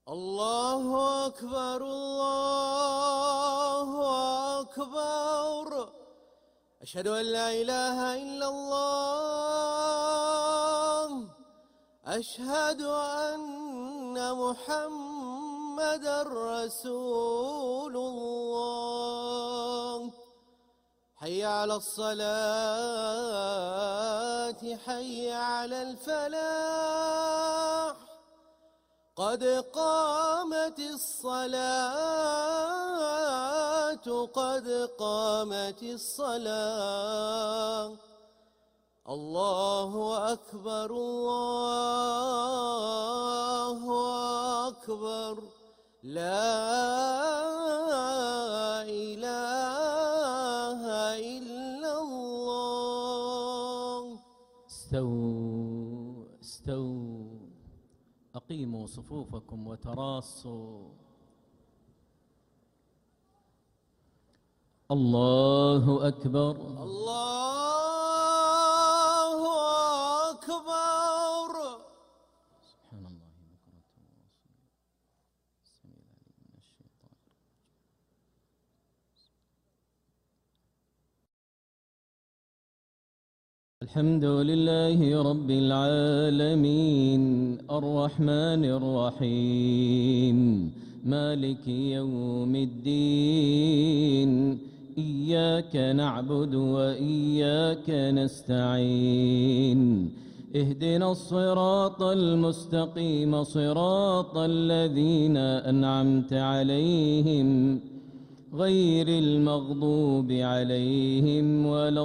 الله أكبر الله أكبر. أشهد أن لا إله إلا الله. أشهد أن محمدًا رسول الله. حي على الصلاة حي على الفلاح. قد قامت الصلاة قد قامت الصلاة. الله أكبر الله أكبر. لا إله إلا الله. استووا استووا، أقيموا صفوفكم وتراصوا. الله أكبر الله أكبر. سبحان الله بكرة وأصيلا. السميع العليم من الشيطان. الحمد لله رب العالمين الرحمن الرحيم مالك يوم الدين. إياك نعبد وإياك نستعين. اهدنا الصراط المستقيم صراط الذين أنعمت عليهم غير المغضوب عليهم ولا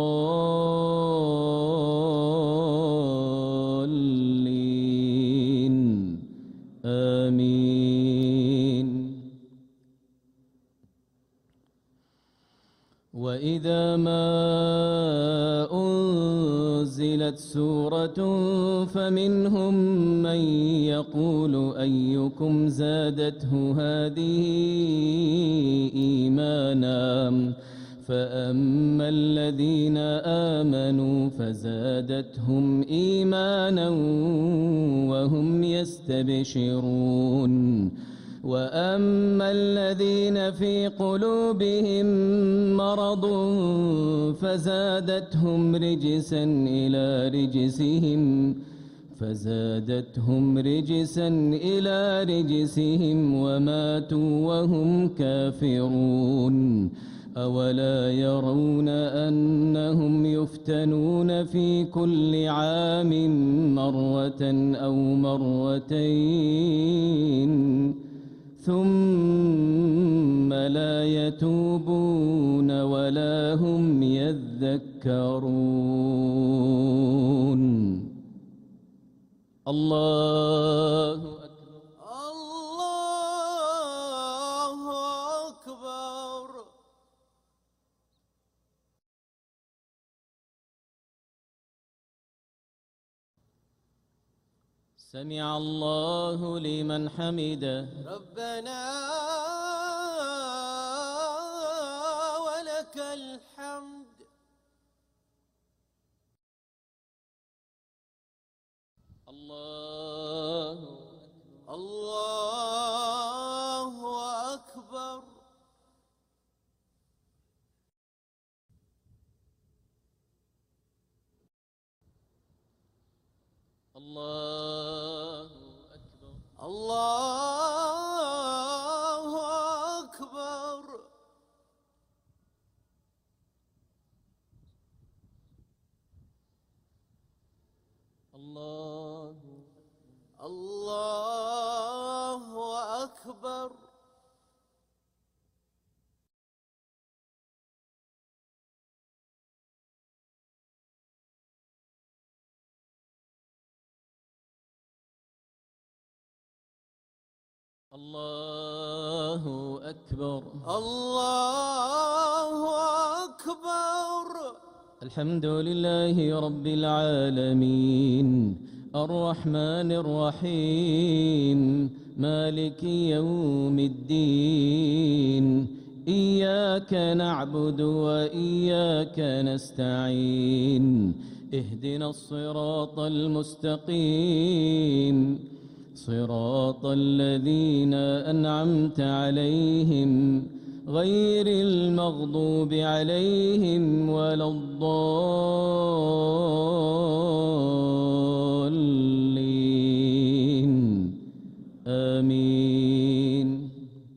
الضالين. آمين. وإذا ما أنزلت سورة فمنهم من يقول أيكم زادته هذه إيمانا فأما الذين آمنوا فزادتهم إيمانا وهم يستبشرون. وأما الذين في قلوبهم مرض فزادتهم رجسا إلى رجسهم وماتوا وهم كافرون. أولا يرون أنهم يفتنون في كل عام مرة أو مرتين ثم لا يتوبون ولا هم يذكرون. الله أكبر الله أكبر. سمع الله لمن حمده. ربنا ولك الحمد. الله الله أكبر. الله أكبر الله أكبر. الله الله أكبر. الله أكبر الله أكبر. الحمد لله رب العالمين الرحمن الرحيم مالك يوم الدين. إياك نعبد وإياك نستعين. اهدنا الصراط المستقيم صراط الذين أنعمت عليهم غير المغضوب عليهم ولا الضالين آمين.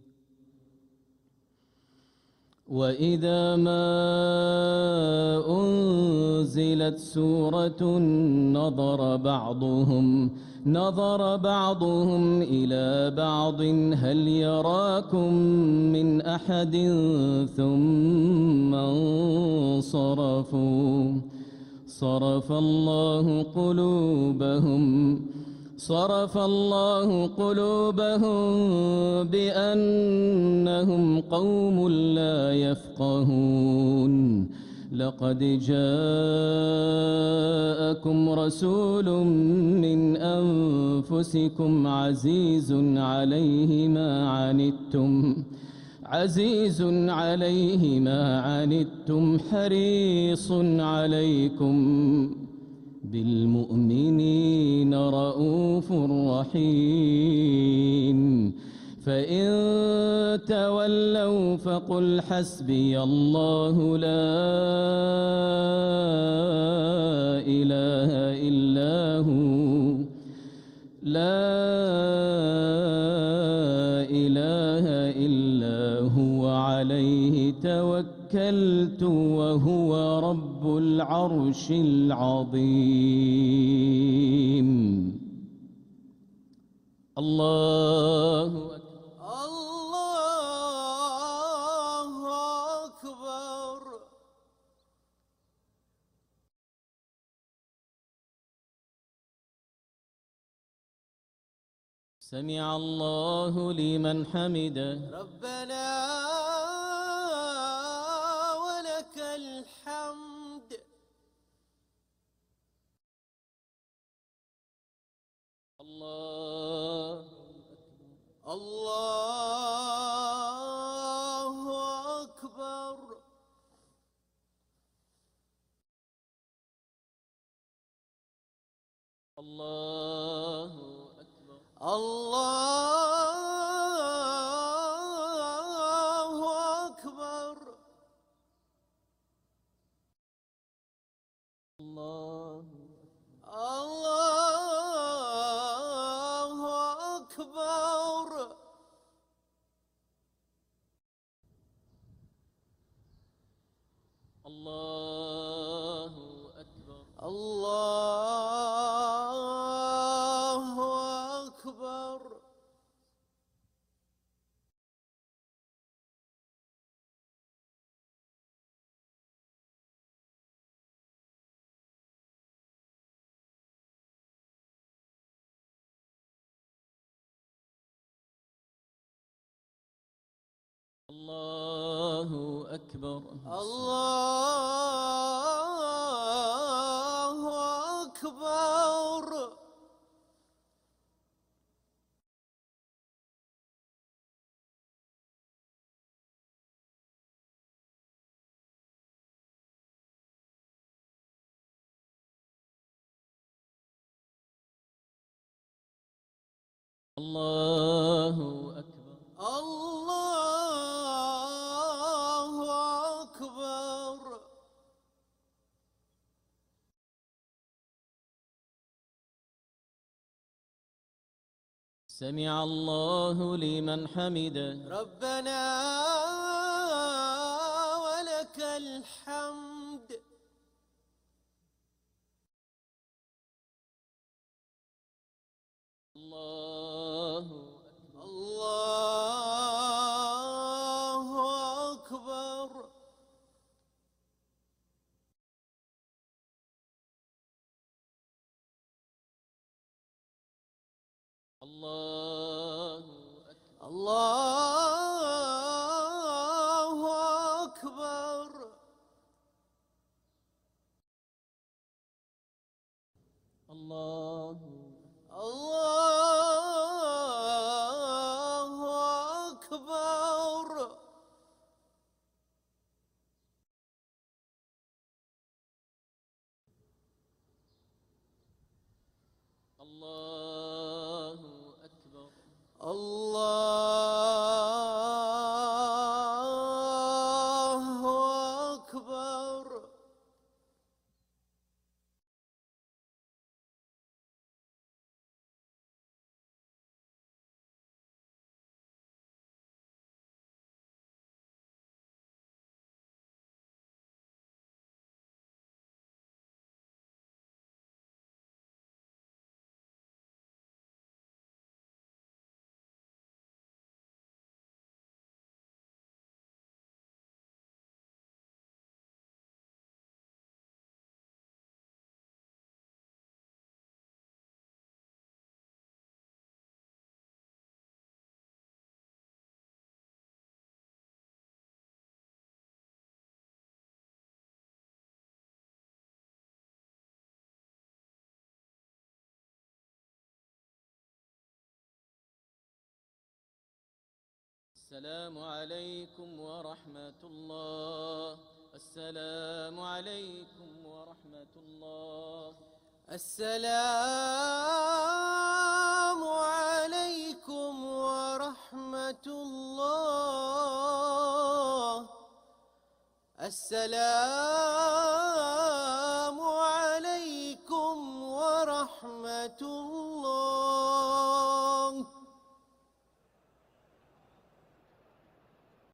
وإذا ما أنزلت سورة نظر بعضهم إلى بعض هل يراكم من أحد ثم انصرفوا صرف الله قلوبهم بأنهم قوم لا يفقهون. لقد جاءكم رسول من أنفسكم عزيز عليه ما عنتم حريص عليكم بالمؤمنين رءوف رحيم. فإن تولوا فقل حسبي الله لا إله إلا هو عليه توكلت وهو رب العرش العظيم. الله أكبر. سمع الله لمن حمده. ربنا ولك الحمد. الله أكبر. الله أكبر. الله أكبر. الله أكبر. الله أكبر. الله أكبر. الله أكبر. الله أكبر. الله أكبر. الله أكبر. سمع الله لمن حمده. ربنا ولك الحمد. الله أكبر. الله أكبر. الله أكبر. الله الله أكبر. السلام عليكم ورحمة الله. السلام عليكم ورحمة الله. السلام عليكم ورحمة الله. السلام